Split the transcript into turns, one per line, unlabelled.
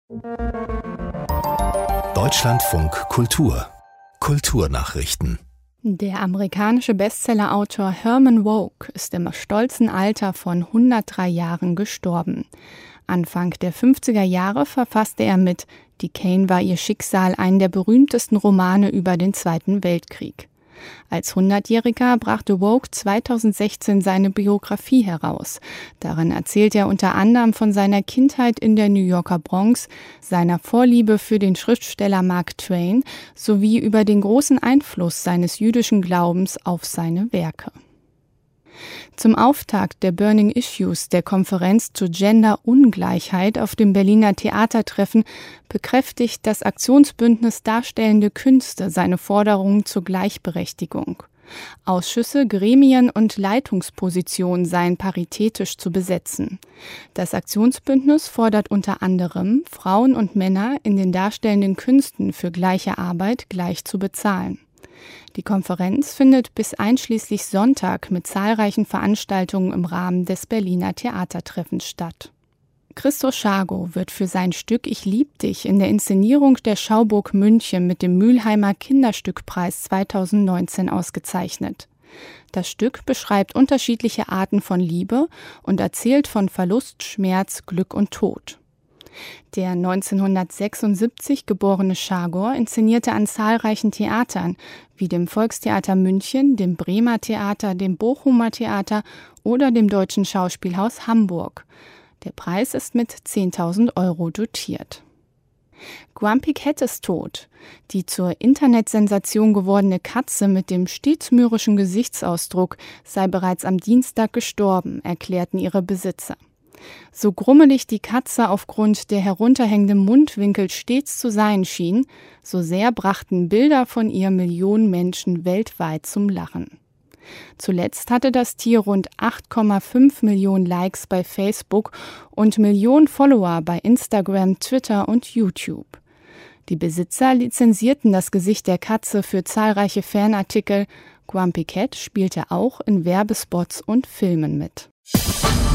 Deutschlandfunk Kultur. Kulturnachrichten.
Der amerikanische Bestsellerautor Herman Wouk ist im stolzen Alter von 103 Jahren gestorben. Anfang der 50er Jahre verfasste er mit »Die Cane war ihr Schicksal« einen der berühmtesten Romane über den Zweiten Weltkrieg. Als 100-Jähriger brachte Wouk 2016 seine Biografie heraus. Darin erzählt er unter anderem von seiner Kindheit in der New Yorker Bronx, seiner Vorliebe für den Schriftsteller Mark Twain sowie über den großen Einfluss seines jüdischen Glaubens auf seine Werke. Zum Auftakt der Burning Issues, der Konferenz zur Gender-Ungleichheit auf dem Berliner Theatertreffen, bekräftigt das Aktionsbündnis Darstellende Künste seine Forderungen zur Gleichberechtigung. Ausschüsse, Gremien und Leitungspositionen seien paritätisch zu besetzen. Das Aktionsbündnis fordert unter anderem, Frauen und Männer in den darstellenden Künsten für gleiche Arbeit gleich zu bezahlen. Die Konferenz findet bis einschließlich Sonntag mit zahlreichen Veranstaltungen im Rahmen des Berliner Theatertreffens statt. Christo Schago wird für sein Stück »Ich lieb dich« in der Inszenierung der Schauburg München mit dem Mülheimer Kinderstückpreis 2019 ausgezeichnet. Das Stück beschreibt unterschiedliche Arten von Liebe und erzählt von Verlust, Schmerz, Glück und Tod. Der 1976 geborene Schago inszenierte an zahlreichen Theatern, wie dem Volkstheater München, dem Bremer Theater, dem Bochumer Theater oder dem Deutschen Schauspielhaus Hamburg. Der Preis ist mit 10.000 € dotiert. Grumpy Cat ist tot. Die zur Internetsensation gewordene Katze mit dem stets mürrischen Gesichtsausdruck sei bereits am Dienstag gestorben, erklärten ihre Besitzer. So grummelig die Katze aufgrund der herunterhängenden Mundwinkel stets zu sein schien, so sehr brachten Bilder von ihr Millionen Menschen weltweit zum Lachen. Zuletzt hatte das Tier rund 8,5 Millionen Likes bei Facebook und Millionen Follower bei Instagram, Twitter und YouTube. Die Besitzer lizenzierten das Gesicht der Katze für zahlreiche Fanartikel. Grumpy Cat spielte auch in Werbespots und Filmen mit.